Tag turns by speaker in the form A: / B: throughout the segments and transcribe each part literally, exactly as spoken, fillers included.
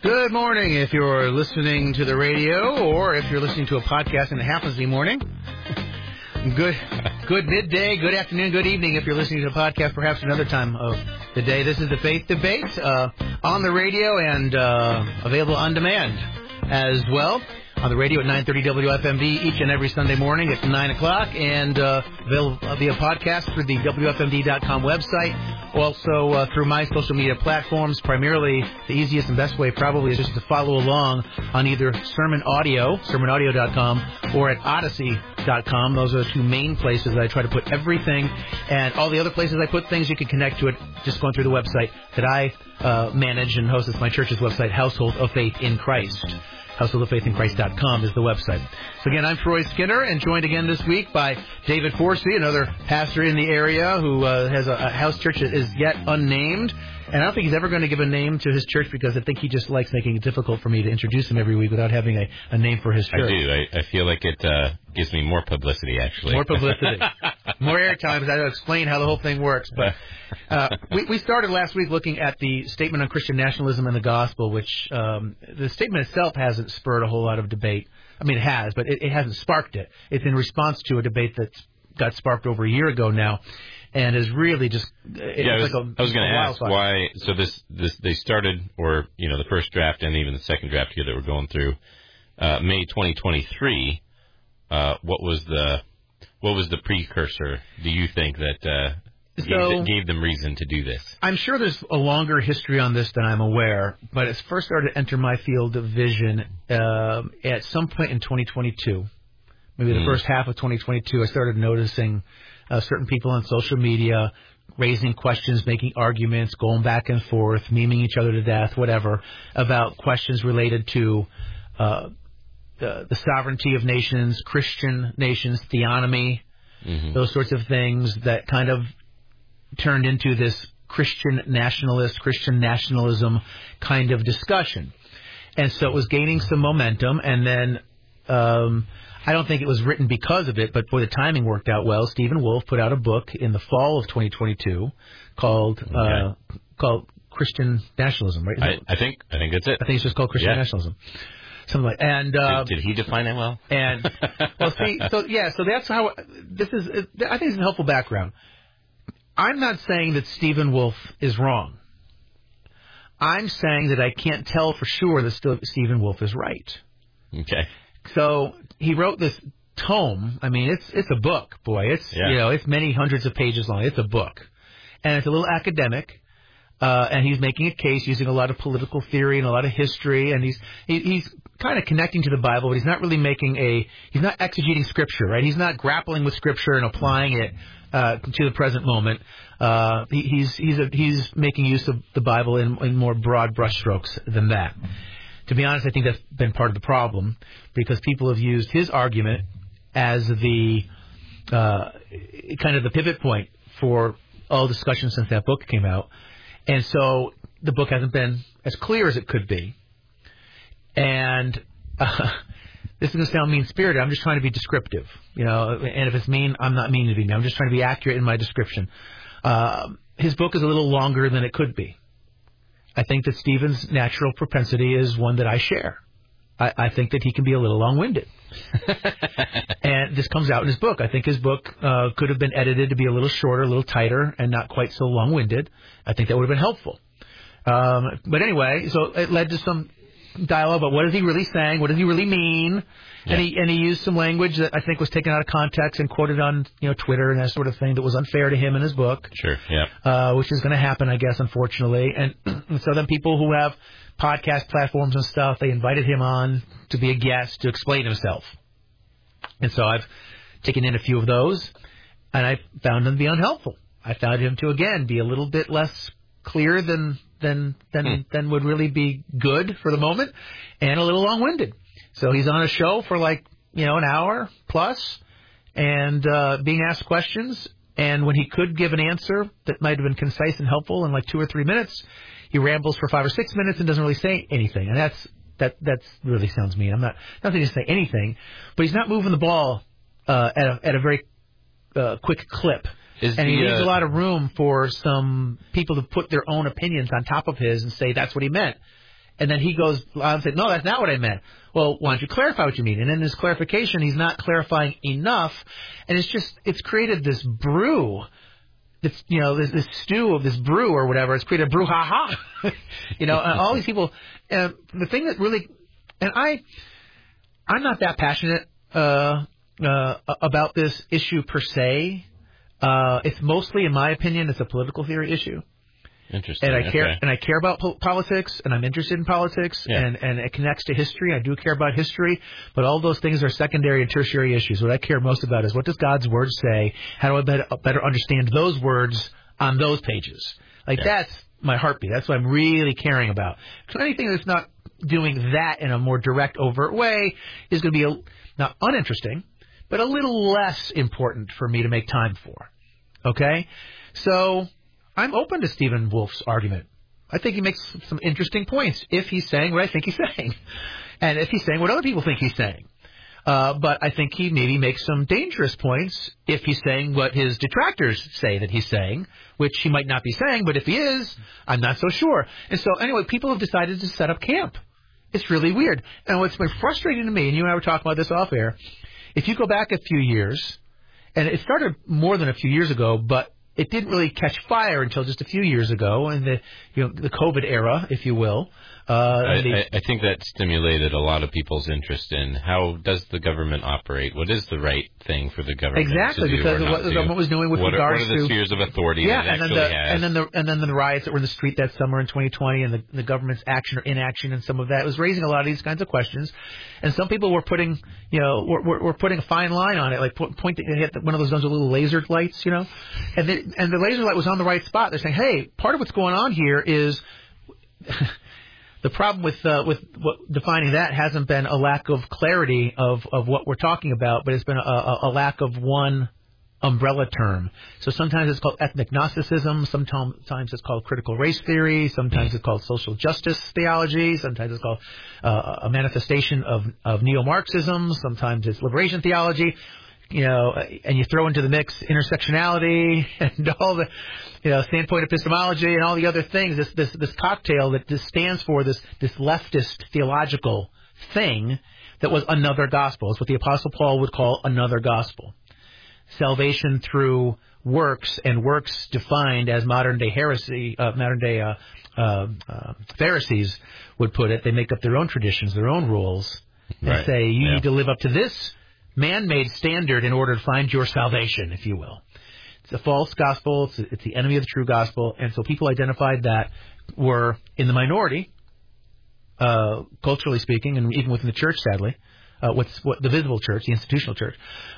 A: Good morning if you're listening to the radio or if you're listening to a podcast and it happens to be morning. Good good midday, good afternoon, good evening if you're listening to a podcast perhaps another time of the day. This is the Faith Debate uh, on the radio and uh, available on demand as well. On the radio at nine thirty W F M D each and every Sunday morning at nine o'clock, and uh, available via podcast through the W F M D dot com website. Also uh, through my social media platforms. Primarily, the easiest and best way probably is just to follow along on either Sermon Audio, sermon audio dot com, or at odyssey dot com. Those are the two main places that I try to put everything, and all the other places I put things, you can connect to it just going through the website that I uh, manage and host. It's my church's website, Household of Faith in Christ. household of faith in christ dot com is the website. So again, I'm Troy Skinner, and joined again this week by David Forsey, another pastor in the area who uh, has a, a house church that is yet unnamed. And I don't think he's ever going to give a name to his church because I think he just likes making it difficult for me to introduce him every week without having a, a name for his church.
B: I do. I, I feel like it uh, gives me more publicity, actually.
A: More publicity. More airtime, because I don't explain how the whole thing works. But uh, we, we started last week looking at the Statement on Christian Nationalism and the Gospel, which um, the statement itself hasn't spurred a whole lot of debate. I mean, it has, but it, it hasn't sparked it. It's in response to a debate that got sparked over a year ago now. And is really just it's
B: yeah. I was,
A: like a,
B: I was going to ask
A: wildfire.
B: why. So this, this they started, or you know, the first draft and even the second draft here that we're going through, uh, May twenty twenty-three. Uh, what was the what was the precursor? Do you think that uh,
A: so,
B: gave, gave them reason to do this?
A: I'm sure there's a longer history on this than I'm aware, but it first started to enter my field of vision uh, at some point in twenty twenty-two, maybe the mm. first half of twenty twenty-two. I started noticing. Uh, certain people on social media raising questions, making arguments, going back and forth, memeing each other to death, whatever, about questions related to uh, the, the sovereignty of nations, Christian nations, theonomy, mm-hmm. those sorts of things that kind of turned into this Christian nationalist, Christian nationalism kind of discussion. And so it was gaining some momentum, and then um, I don't think it was written because of it, but boy, the timing worked out well. Stephen Wolfe put out a book in the fall of twenty twenty-two called okay. uh, called Christian Nationalism, right?
B: I, I think I think that's it.
A: I think it's just called Christian yeah. Nationalism, something like. And uh,
B: did, did he define it well?
A: And well, see, so yeah, so that's how this is. I think it's a helpful background. I'm not saying that Stephen Wolfe is wrong. I'm saying that I can't tell for sure that Stephen Wolfe is right.
B: Okay.
A: So he wrote this tome. I mean, it's it's a book, boy. It's yeah. you know, it's many hundreds of pages long. It's a book, and it's a little academic. Uh, and he's making a case using a lot of political theory and a lot of history, and he's he, he's kind of connecting to the Bible, but he's not really making a he's not exegeting Scripture, right? He's not grappling with Scripture and applying it uh, to the present moment. Uh, he, he's he's a, he's making use of the Bible in, in more broad brushstrokes than that. To be honest, I think that's been part of the problem because people have used his argument as the uh, kind of the pivot point for all discussion since that book came out. And so the book hasn't been as clear as it could be. And uh, this is going to sound mean-spirited. I'm just trying to be descriptive. You know, and if it's mean, I'm not mean to be mean. I'm just trying to be accurate in my description. Uh, his book is a little longer than it could be. I think that Stephen's natural propensity is one that I share. I, I think that he can be a little long-winded. And this comes out in his book. I think his book uh, could have been edited to be a little shorter, a little tighter, and not quite so long-winded. I think that would have been helpful. Um, but anyway, so it led to some dialogue about what is he really saying, what does he really mean, yeah. and he and he used some language that I think was taken out of context and quoted on you know Twitter and that sort of thing that was unfair to him in his book.
B: Sure, yeah.
A: Uh, which is going to happen, I guess, unfortunately. And, and so then people who have podcast platforms and stuff, they invited him on to be a guest to explain himself. And so I've taken in a few of those, and I found them to be unhelpful. I found him to, again, be a little bit less clear than than than, hmm. than would really be good for the moment, and a little long-winded. So he's on a show for like, you know, an hour plus, and uh, being asked questions, and when he could give an answer that might have been concise and helpful in like two or three minutes, he rambles for five or six minutes and doesn't really say anything. And that's that that's really sounds mean. I'm not not saying to say anything, but he's not moving the ball uh, at a, at a very uh, quick clip. Is and he the, leaves uh, a lot of room for some people to put their own opinions on top of his and say that's what he meant. And then he goes on and said, no, that's not what I meant. Well, why don't you clarify what you mean? And in his clarification, he's not clarifying enough. And it's just, it's created this brew, this, you know, this, this stew of this brew or whatever. It's created a brouhaha. You know, and all these people, uh, the thing that really, and I, I'm not that passionate uh, uh, about this issue per se. Uh, it's mostly, in my opinion, it's a political theory issue.
B: Interesting.
A: And I care,
B: okay.
A: and I care about po- politics, and I'm interested in politics,
B: yeah.
A: and, and it connects to history. I do care about history, but all those things are secondary and tertiary issues. What I care most about is what does God's word say? How do I better, better understand those words on those pages? Like, yeah. that's my heartbeat. That's what I'm really caring about. So anything that's not doing that in a more direct, overt way is going to be a, not uninteresting, but a little less important for me to make time for. Okay? So I'm open to Stephen Wolf's argument. I think he makes some interesting points if he's saying what I think he's saying. And if he's saying what other people think he's saying. Uh, but I think he maybe makes some dangerous points if he's saying what his detractors say that he's saying, which he might not be saying, but if he is, I'm not so sure. And so anyway, people have decided to set up camp. It's really weird. And what's been frustrating to me, and you and I were talking about this off air, if you go back a few years, and it started more than a few years ago, but it didn't really catch fire until just a few years ago in the you know the COVID era, if you will. Uh,
B: I,
A: the,
B: I, I think that stimulated a lot of people's interest in how does the government operate? What is the right thing for the government
A: exactly,
B: to do
A: because
B: or
A: of what the government was doing with
B: what
A: regards
B: are, what are the
A: to
B: spheres of authority
A: yeah,
B: that it
A: and then
B: actually
A: the,
B: has?
A: and then the and then the riots that were in the street that summer in twenty twenty, and the, the government's action or inaction, and some of that was raising a lot of these kinds of questions. And some people were putting, you know, were, were, were putting a fine line on it, like pointing at one of those guns with little laser lights, you know, and the, and the laser light was on the right spot. They're saying, hey, part of what's going on here is. The problem with uh, with what, defining that hasn't been a lack of clarity of, of what we're talking about, but it's been a, a, a lack of one umbrella term. So sometimes it's called ethnic Gnosticism, sometimes it's called critical race theory, sometimes it's called social justice theology, sometimes it's called uh, a manifestation of, of neo-Marxism, sometimes it's liberation theology. You know, and you throw into the mix intersectionality and all the, you know, standpoint epistemology and all the other things. This this this cocktail that this stands for this this leftist theological thing that was another gospel. It's what the Apostle Paul would call another gospel. Salvation through works, and works defined as modern day heresy, uh, modern day uh, uh, uh, Pharisees would put it. They make up their own traditions, their own rules, and
B: right.
A: say you
B: yeah.
A: need to live up to this man-made standard in order to find your salvation, if you will. It's a false gospel. It's, it's the enemy of the true gospel. And so people identified that were in the minority, uh, culturally speaking, and even within the church, sadly, uh, what's what the visible church, the institutional church.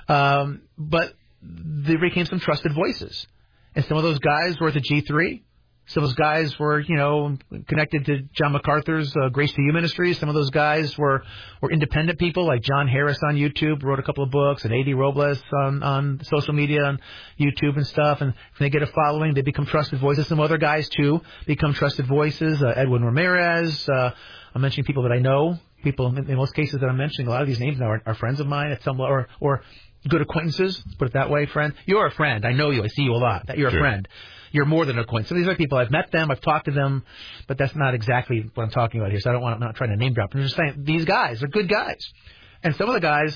A: Um, but there became some trusted voices. And some of those guys were at the G three. Some of those guys were, you know, connected to John MacArthur's uh, Grace to You ministry. Some of those guys were, were independent people, like John Harris on YouTube, wrote a couple of books, and A D Robles on, on social media, on YouTube and stuff. And if they get a following, they become trusted voices. Some other guys, too, become trusted voices. Uh, Edwin Ramirez. Uh, I'm mentioning people that I know. People, in, in most cases that I'm mentioning, a lot of these names now are, are friends of mine at some or or good acquaintances, put it that way, friend. You're a friend. I know you. I see you a lot. You're
B: sure.
A: a friend. You're more than an acquaintance. So these are people, I've met them, I've talked to them, but that's not exactly what I'm talking about here. So I don't want, I'm not trying to name drop. I'm just saying these guys are good guys. And some of the guys,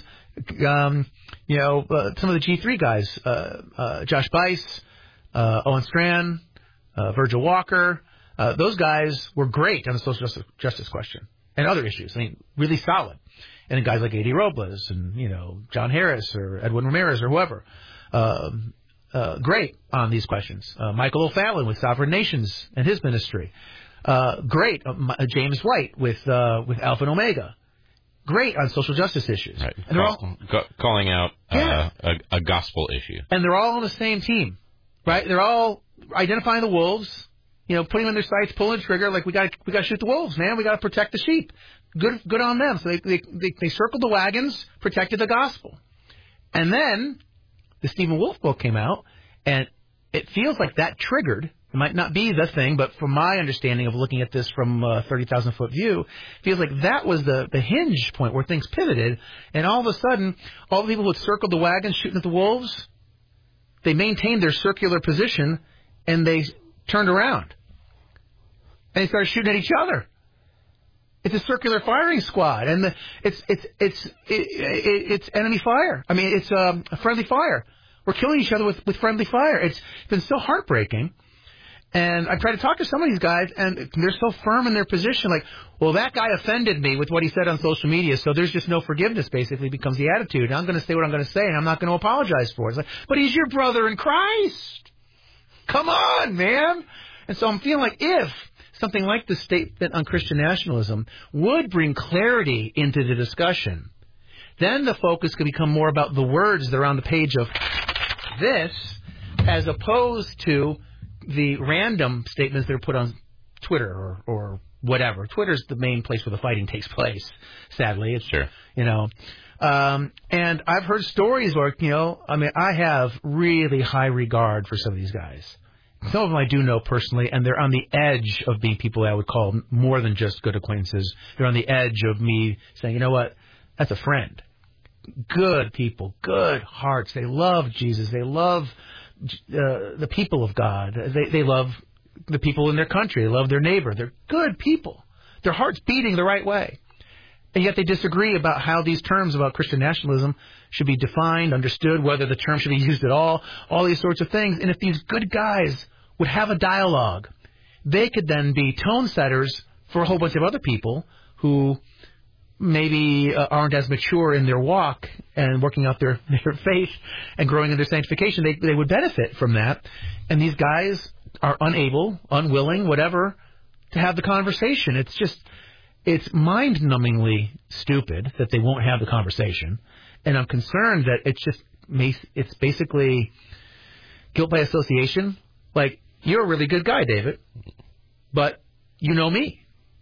A: um, you know, uh, some of the G three guys, uh, uh, Josh Bice, uh, Owen Strachan, uh, Virgil Walker, uh, those guys were great on the social justice, justice question and other issues. I mean, really solid. And then guys like A D Robles and, you know, John Harris or Edwin Ramirez or whoever, um, Uh, great on these questions. Uh, Michael O'Fallon with Sovereign Nations and his ministry. Uh, great. Uh, James White with uh, with Alpha and Omega. Great on social justice issues.
B: Right.
A: And they're
B: Call,
A: all
B: ca- calling out
A: yeah.
B: uh, a, a gospel issue.
A: And they're all on the same team, right? They're all identifying the wolves, you know, putting on their sights, pulling the trigger. Like we got we got to shoot the wolves, man. We got to protect the sheep. Good good on them. So they they they, they circled the wagons, protected the gospel, and then the Stephen Wolf book came out, and it feels like that triggered. It might not be the thing, but from my understanding of looking at this from a thirty thousand foot view, it feels like that was the, the hinge point where things pivoted, and all of a sudden, all the people who had circled the wagons shooting at the wolves, they maintained their circular position, and they turned around. And they started shooting at each other. It's a circular firing squad, and the, it's it's it's it, it, it's enemy fire. I mean, it's um, a friendly fire. We're killing each other with, with friendly fire. It's been so heartbreaking. And I try to talk to some of these guys, and they're so firm in their position, like, well, that guy offended me with what he said on social media, so there's just no forgiveness, basically, becomes the attitude. I'm going to say what I'm going to say, and I'm not going to apologize for it. It's like, but he's your brother in Christ. Come on, man. And so I'm feeling like if something like the statement on Christian nationalism would bring clarity into the discussion, then the focus could become more about the words that are on the page of this, as opposed to the random statements that are put on Twitter or, or whatever. Twitter's the main place where the fighting takes place, sadly. It's,
B: sure.
A: You know, um, and I've heard stories where, you know, I mean, I have really high regard for some of these guys. Some of them I do know personally, and they're on the edge of being people I would call more than just good acquaintances. They're on the edge of me saying, you know what, that's a friend. Good people, good hearts. They love Jesus. They love Uh, the people of God. They they love the people in their country. They love their neighbor. They're good people. Their heart's beating the right way. And yet they disagree about how these terms about Christian nationalism should be defined, understood, whether the term should be used at all, all these sorts of things. And if these good guys would have a dialogue, they could then be tone setters for a whole bunch of other people who maybe uh, aren't as mature in their walk and working out their, their faith and growing in their sanctification. They, they would benefit from that. And these guys are unable, unwilling, whatever, to have the conversation. It's just, it's mind-numbingly stupid that they won't have the conversation. And I'm concerned that it's just, it's basically guilt by association. Like, you're a really good guy, David, but you know me.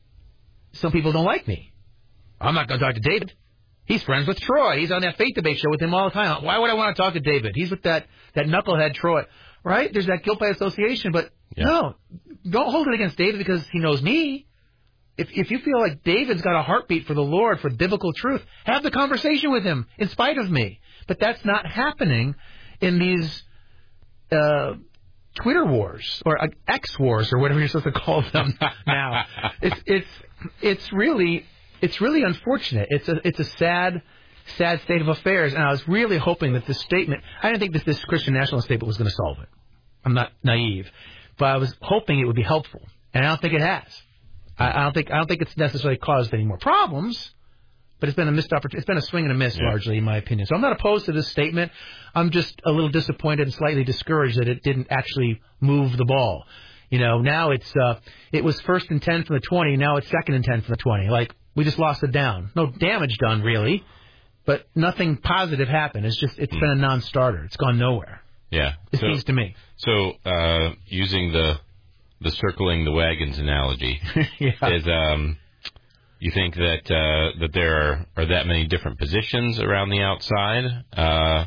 A: Some people don't like me. I'm not going to talk to David. He's friends with Troy. He's on that faith debate show with him all the time. Why would I want to talk to David? He's with that, that knucklehead Troy. Right? There's that guilt by association. But yeah. No, don't hold it against David because he knows me. If if you feel like David's got a heartbeat for the Lord, for biblical truth, have the conversation with him in spite of me. But that's not happening in these uh, Twitter wars or uh, X wars or whatever you're supposed to call them now. It's it's it's really... It's really unfortunate. It's a it's a sad, sad state of affairs. And I was really hoping that this statement, I didn't think that this Christian nationalist statement was going to solve it. I'm not naive. But I was hoping it would be helpful. And I don't think it has. I, I don't think I don't think it's necessarily caused any more problems. But it's been a missed opportunity. It's been a swing and a miss, yeah. largely, in my opinion. So I'm not opposed to this statement. I'm just a little disappointed and slightly discouraged that it didn't actually move the ball. You know, now it's uh, it was first and ten from the twenty. Now it's second and ten from the twenty. Like, we just lost it down. No damage done, really, but nothing positive happened. It's just, it's mm. been a non-starter. It's gone nowhere.
B: Yeah.
A: It so, seems to me.
B: So, uh, using the the circling the wagons analogy, yeah. is um, you think that uh, that there are, are that many different positions around the outside, uh,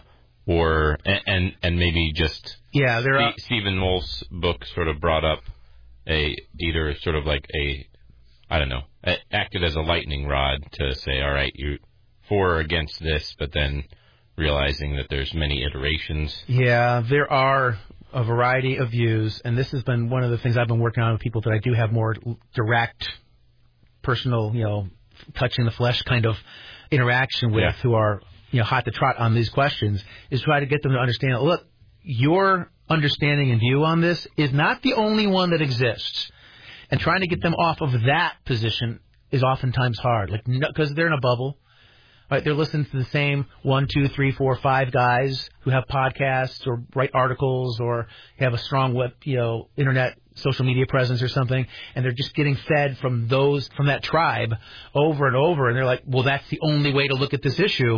B: or and, and and maybe just
A: yeah, there are.
B: Stephen Wolf's book sort of brought up a either sort of like a I don't know, acted as a lightning rod to say, all right, you for or against this, but then realizing that there's many iterations.
A: Yeah, there are a variety of views, and this has been one of the things I've been working on with people that I do have more direct, personal, you know, touching the flesh kind of interaction with, yeah. who are, you know, hot to trot on these questions, is try to get them to understand, look, your understanding and view on this is not the only one that exists. And trying to get them off of that position is oftentimes hard, like because no, they're in a bubble. Right? They're listening to the same one, two, three, four, five guys who have podcasts or write articles or have a strong web, you know, internet, social media presence or something, and they're just getting fed from those from that tribe over and over. And they're like, well, that's the only way to look at this issue.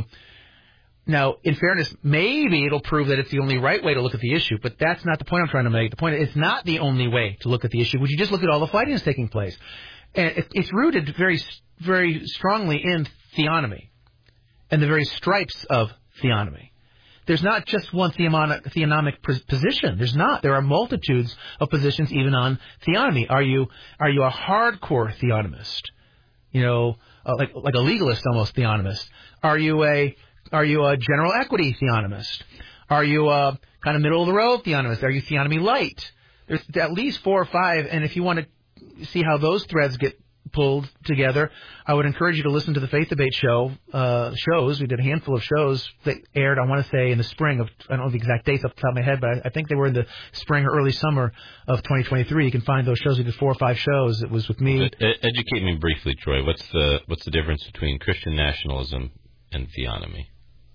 A: Now, in fairness, maybe it'll prove that it's the only right way to look at the issue, but that's not the point I'm trying to make. The point is it's not the only way to look at the issue. Would you just look at all the fighting that's taking place? And it, it's rooted very, very strongly in theonomy and the very stripes of theonomy. There's not just one theonomic, theonomic position. There's not. There are multitudes of positions even on theonomy. Are you are you a hardcore theonomist? You know, uh, like like a legalist almost theonomist? Are you a Are you a general equity theonomist? Are you a kind of middle-of-the-road theonomist? Are you theonomy light? There's at least four or five, and if you want to see how those threads get pulled together. I would encourage you to listen to the Faith Debate show uh, shows. We did a handful of shows that aired, I want to say, in the spring of, I don't know the exact dates off the top of my head, but I, I think they were in the spring or early summer of twenty twenty-three. You can find those shows. We did four or five shows. It was with me.
B: Educate me briefly, Troy. What's the what's the difference between Christian nationalism and theonomy?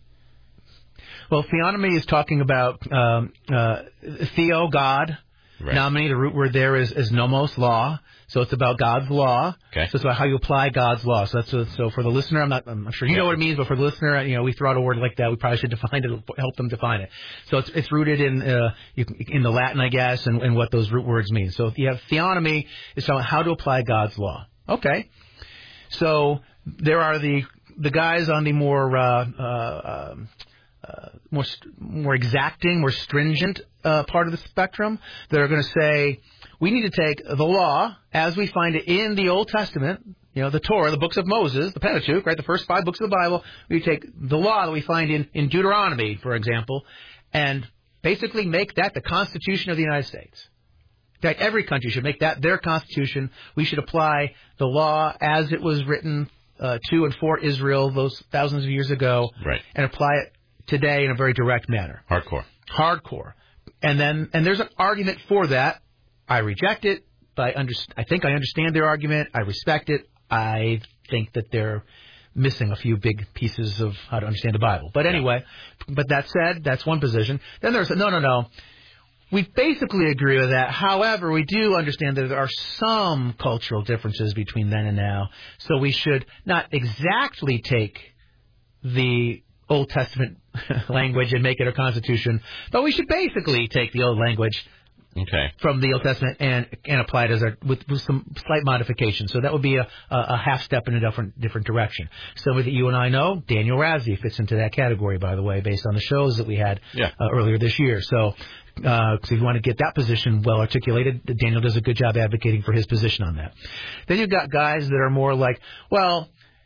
A: Well, theonomy is talking about um, uh, theo, God. Right. Nominee, the root word there is, is nomos, law. So it's about God's law.
B: Okay.
A: So it's about how you apply God's law. So that's a, so for the listener, I'm not I'm sure you yeah. know what it means, but for the listener, you know, we throw out a word like that, we probably should define it, help them define it. So it's it's rooted in uh, in the Latin, I guess, and, and what those root words mean. So if you have theonomy, it's about how to apply God's law. Okay. So there are the the guys on the more uh, uh, um, Uh, more more exacting, more stringent uh, part of the spectrum that are going to say we need to take the law as we find it in the Old Testament, you know, the Torah, the books of Moses, the Pentateuch, right, the first five books of the Bible. We take the law that we find in, in Deuteronomy, for example, and basically make that the Constitution of the United States. In fact, every country should make that their Constitution. We should apply the law as it was written uh, to and for Israel those thousands of years ago,
B: right,
A: and apply it today in a very direct manner.
B: Hardcore.
A: Hardcore. And then, and there's an argument for that. I reject it, but I, under, I think I understand their argument. I respect it. I think that they're missing a few big pieces of how to understand the Bible. But anyway, but that said, that's one position. Then there's a, no, no, no. We basically agree with that. However, we do understand that there are some cultural differences between then and now. So we should not exactly take the Old Testament language and make it a constitution, but we should basically take the old language
B: okay.
A: from the Old Testament and and apply it as a with, with some slight modifications. So that would be a, a, a half step in a different different direction. Somebody that you and I know, Daniel Razzie, fits into that category, by the way, based on the shows that we had
B: yeah.
A: uh, earlier this year. So, uh, so if you want to get that position well articulated, Daniel does a good job advocating for his position on that. Then you've got guys that are more like, well,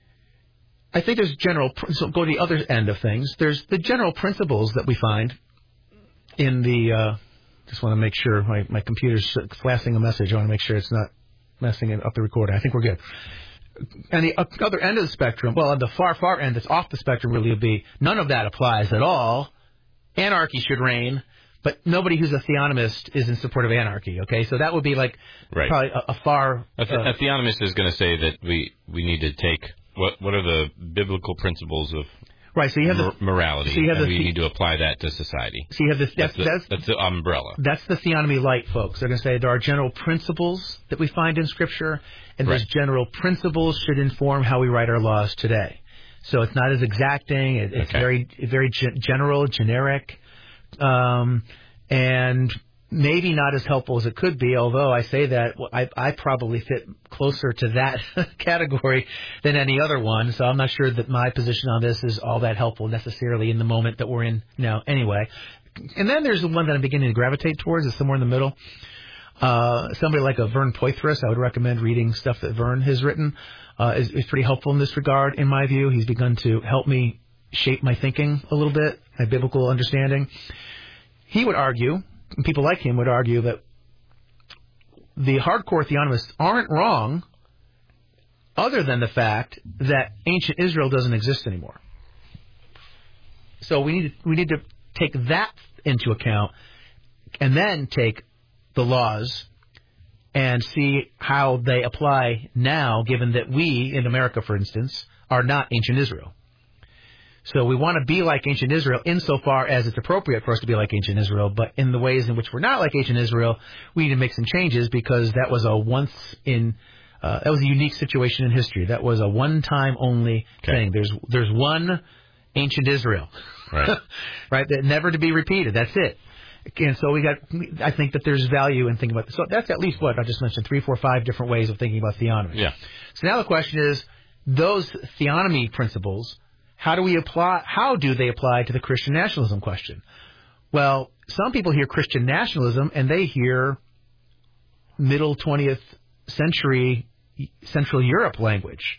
A: I think there's general, so go to the other end of things. There's the general principles that we find in the, uh, just want to make sure my, my computer's flashing a message. I want to make sure it's not messing up the recording. I think we're good. And the other end of the spectrum, well, on the far, far end that's off the spectrum really would be none of that applies at all. Anarchy should reign, but nobody who's a theonomist is in support of anarchy, okay? So that would be like
B: right.
A: probably a, a far...
B: A, th-
A: uh,
B: a theonomist is going to say that we, we need to take... What what are the biblical principles of
A: right? So you have
B: mor-
A: the,
B: morality,
A: so you have
B: and
A: the,
B: we need to apply that to society.
A: So you have this. That's,
B: that's, the,
A: that's,
B: that's the umbrella.
A: That's the theonomy light, folks. They're going to say there are general principles that we find in Scripture, and
B: right.
A: those general principles should inform how we write our laws today. So it's not as exacting. It, it's
B: okay.
A: very very gen- general, generic, um, and maybe not as helpful as it could be, although I say that I, I probably fit closer to that category than any other one, so I'm not sure that my position on this is all that helpful necessarily in the moment that we're in now anyway. And then there's the one that I'm beginning to gravitate towards, is somewhere in the middle. Uh, somebody like a Vern Poythress, I would recommend reading stuff that Vern has written, uh, is, is pretty helpful in this regard, in my view. He's begun to help me shape my thinking a little bit, my biblical understanding. He would argue... People like him would argue that the hardcore theonomists aren't wrong other than the fact that ancient Israel doesn't exist anymore. So we need to, we need to take that into account and then take the laws and see how they apply now, given that we, in America, for instance, are not ancient Israel. So we want to be like ancient Israel insofar as it's appropriate for us to be like ancient Israel, but in the ways in which we're not like ancient Israel, we need to make some changes because that was a once in, uh, that was a unique situation in history. That was a one-time only okay. thing. There's there's one ancient Israel,
B: right?
A: right? That never to be repeated. That's it. And so we got. I think that there's value in thinking about this. So that's at least what I just mentioned: three, four, five different ways of thinking about theonomy.
B: Yeah.
A: So now the question is, those theonomy principles. How do we apply? How do they apply to the Christian nationalism question? Well, some people hear Christian nationalism and they hear middle twentieth century Central Europe language.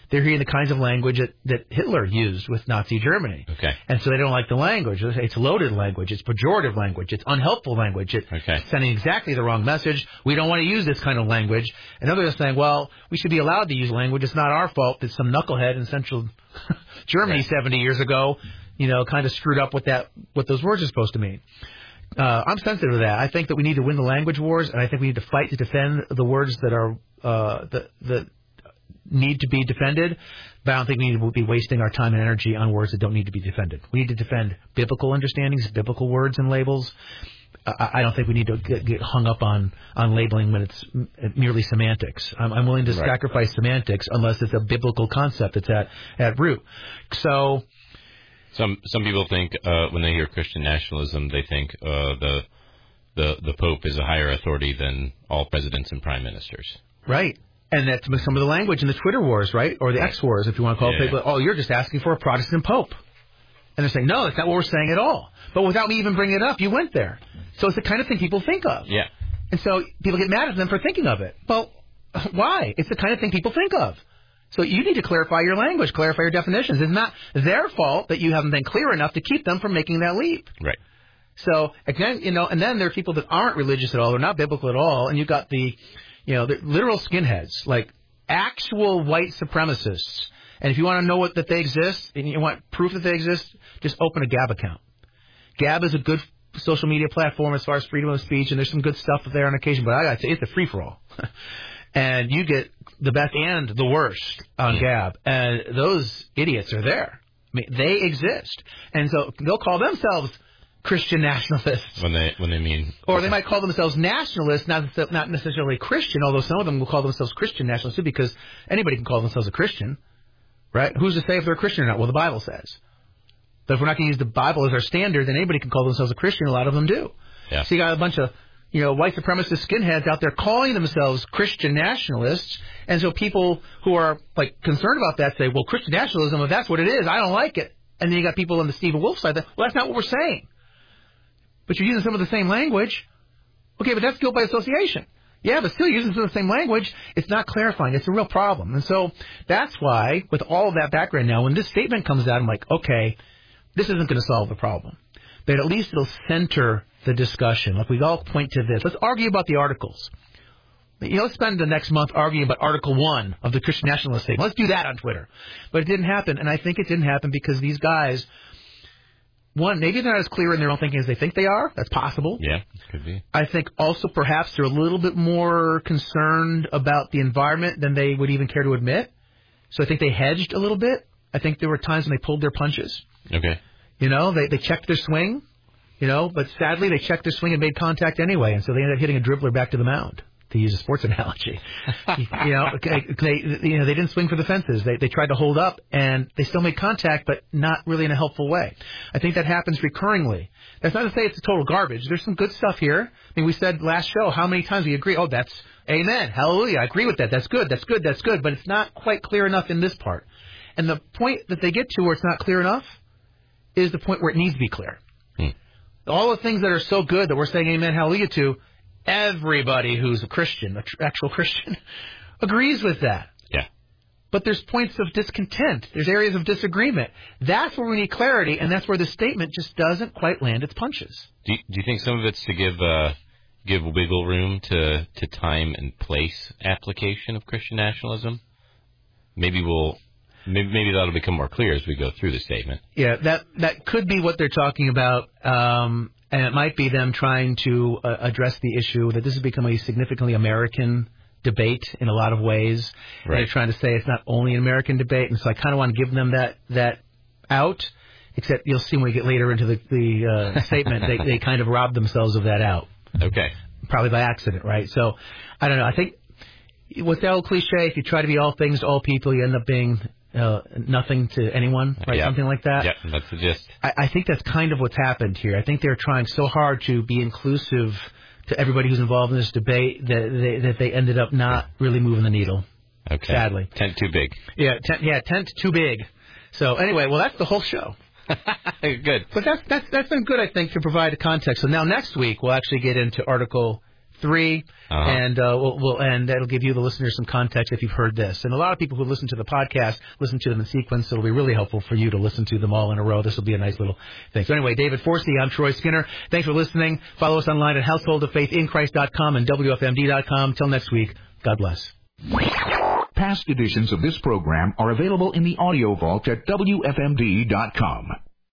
A: they're hearing the kinds of language that, that Hitler used with Nazi Germany.
B: Okay.
A: And so they don't like the language. It's loaded language. It's pejorative language. It's unhelpful language. It's
B: okay.
A: sending exactly the wrong message. We don't want to use this kind of language. And others are saying, well, we should be allowed to use language. It's not our fault that some knucklehead in central Germany right. seventy years ago, you know, kind of screwed up what that what those words are supposed to mean. Uh, I'm sensitive to that. I think that we need to win the language wars, and I think we need to fight to defend the words that are uh, that that need to be defended. But I don't think we need to be wasting our time and energy on words that don't need to be defended. We need to defend biblical understandings, biblical words and labels. I, I don't think we need to get, get hung up on, on labeling when it's merely semantics. I'm, I'm willing to right. sacrifice semantics unless it's a biblical concept that's at, at root. So.
B: Some some people think uh, when they hear Christian nationalism, they think uh, the the the Pope is a higher authority than all presidents and prime ministers.
A: Right, and that's some of the language in the Twitter wars, right, or the right. X wars, if you want to call yeah, it. Yeah. Oh, you're just asking for a Protestant Pope, and they're saying no, that's not what we're saying at all. But without me even bringing it up, you went there. So it's the kind of thing people think of.
B: Yeah,
A: and so people get mad at them for thinking of it. Well, why? It's the kind of thing people think of. So you need to clarify your language, clarify your definitions. It's not their fault that you haven't been clear enough to keep them from making that leap.
B: Right.
A: So, again, you know, and then there are people that aren't religious at all, they're not biblical at all, and you've got the, you know, the literal skinheads, like actual white supremacists. And if you want to know what that they exist, and you want proof that they exist, just open a Gab account. Gab is a good social media platform as far as freedom of speech, and there's some good stuff there on occasion, but I got to say, it's a free-for-all. And you get the best and the worst on Gab. And those idiots are there. I mean, they exist. And so they'll call themselves Christian nationalists.
B: When they when they mean...
A: Or they might call themselves nationalists, not not necessarily Christian, although some of them will call themselves Christian nationalists too, because anybody can call themselves a Christian, right? Who's to say if they're a Christian or not? Well, the Bible says. But if we're not going to use the Bible as our standard, then anybody can call themselves a Christian. A lot of them do.
B: Yeah.
A: So you got a bunch of... you know, white supremacist skinheads out there calling themselves Christian nationalists. And so people who are, like, concerned about that say, well, Christian nationalism, if that's what it is, I don't like it. And then you got people on the Stephen Wolf side that, well, that's not what we're saying. But you're using some of the same language. Okay, but that's guilt by association. Yeah, but still using some of the same language, it's not clarifying. It's a real problem. And so that's why, with all of that background now, when this statement comes out, I'm like, okay, this isn't going to solve the problem. But at least it'll center the discussion. Like, we all point to this. Let's argue about the articles. You know, let's spend the next month arguing about Article one of the Christian Nationalist Statement. Let's do that on Twitter. But it didn't happen, and I think it didn't happen because these guys, one, maybe they're not as clear in their own thinking as they think they are. That's possible.
B: Yeah, could be.
A: I think also perhaps they're a little bit more concerned about the environment than they would even care to admit. So I think they hedged a little bit. I think there were times when they pulled their punches.
B: Okay.
A: You know, they, they checked their swing. You know, but sadly, they checked their swing and made contact anyway, and so they ended up hitting a dribbler back to the mound, to use a sports analogy. you know, they you know they didn't swing for the fences. They they tried to hold up, and they still made contact, but not really in a helpful way. I think that happens recurringly. That's not to say it's total garbage. There's some good stuff here. I mean, we said last show how many times we agree. Oh, that's amen, hallelujah. I agree with that. That's good. That's good. That's good. But it's not quite clear enough in this part. And the point that they get to where it's not clear enough is the point where it needs to be clear.
B: Hmm.
A: All the things that are so good that we're saying amen, hallelujah to, everybody who's a Christian, an actual Christian, agrees with that.
B: Yeah.
A: But there's points of discontent. There's areas of disagreement. That's where we need clarity, and that's where the statement just doesn't quite land its punches.
B: Do you, do you think some of it's to give uh, give wiggle room to, to time and place application of Christian nationalism? Maybe we'll... Maybe, maybe that'll become more clear as we go through the statement.
A: Yeah, that that could be what they're talking about, um, and it might be them trying to uh, address the issue that this has become a significantly American debate in a lot of ways.
B: Right.
A: They're trying to say it's not only an American debate, and so I kind of want to give them that that out, except you'll see when we get later into the, the uh, statement, they, they kind of rob themselves of that out.
B: Okay.
A: Probably by accident, right? So, I don't know. I think what's that old cliche? If you try to be all things to all people, you end up being... Uh, nothing to anyone, right?
B: Yep.
A: Something like that.
B: Yeah, that's the gist.
A: I, I think that's kind of what's happened here. I think they're trying so hard to be inclusive to everybody who's involved in this debate that they, that they ended up not really moving the needle.
B: Okay.
A: Sadly.
B: Tent too big.
A: Yeah, tent, yeah, tent too big. So anyway, well, that's the whole show.
B: Good.
A: But that's, that's, that's been good, I think, to provide a context. So now next week, we'll actually get into Article three,
B: uh-huh.
A: and uh, we'll, we'll and that'll give you, the listeners, some context if you've heard this. And a lot of people who listen to the podcast listen to them in sequence, so it'll be really helpful for you to listen to them all in a row. This will be a nice little thing. So anyway, David Forsey, I'm Troy Skinner. Thanks for listening. Follow us online at household of faith in christ dot com and W F M D dot com. Till next week, God bless.
C: Past editions of this program are available in the audio vault at W F M D dot com.